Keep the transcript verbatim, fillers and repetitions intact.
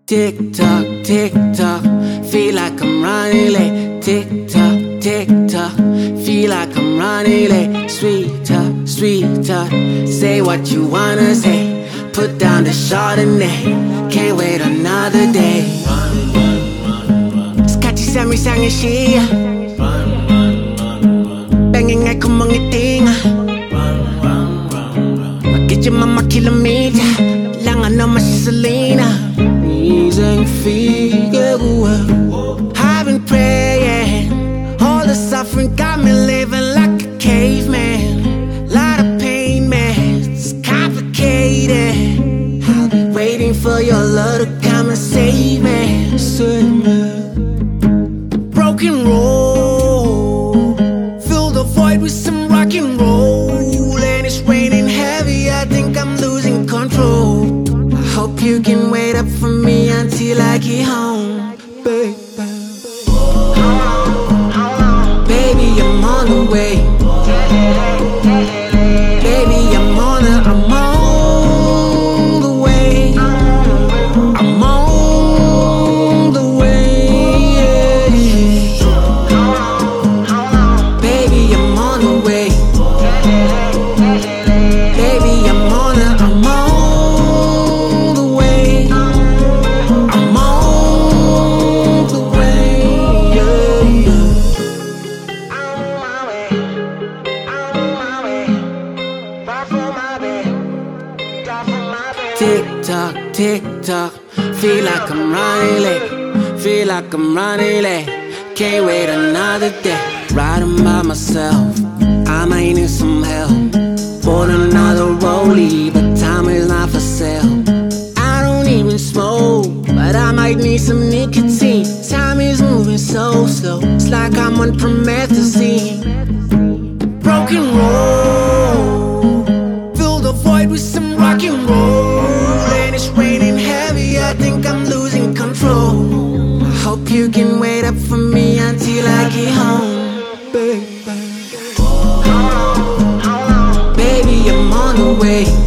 Tick tock, tick tock, feel like I'm running late. Tick tock, tick tock, feel like I'm running late. Sweetheart, sweetheart, say what you wanna say. Put down the Chardonnay, can't wait another day. Skati sa mi sang siya, banging ay kumangiti nga. Bakit yung mama kilomita, langan naman si Selena. Isang figure, I've been praying. All the suffering got me living like a caveman. Lot of pain, man, it's complicated. I'll be waiting for your love to come and save me. Save me. Broken road, fill the void with some rock and roll. And it's raining heavy, I think I'm losing control. I hope you can wait up for me until I get home, baby. Baby, I'm on the way. Baby, I'm on the, I'm on the way. I'm on the way, yeah. Baby, I'm on the way. Baby, I'm on the, I'm on the way. I'm on the way, yeah, yeah. Tick tock, tick tock, feel like I'm running late. Feel like I'm running late, can't wait another day. Riding by myself, I might need some help. Bought another rollie, but time is not for sale. I don't even smoke, but I might need some nicotine. Time is moving so slow, it's like I'm on promethazine. Broken road, fill the void with some rock and roll. And it's raining heavy, I think I'm losing control. I hope you can wait up for me until I get home, baby. Baby, I'm on the way.